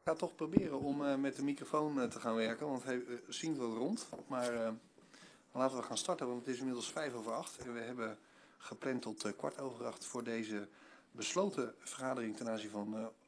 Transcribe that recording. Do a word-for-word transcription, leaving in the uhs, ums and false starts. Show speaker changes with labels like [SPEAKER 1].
[SPEAKER 1] Ik ga toch proberen om uh, met de microfoon uh, te gaan werken, want hij uh, zingt wel rond. Maar uh, laten we gaan starten, want het is inmiddels vijf over acht. En we hebben gepland tot uh, kwart over acht voor deze besloten vergadering ten aanzien van uh,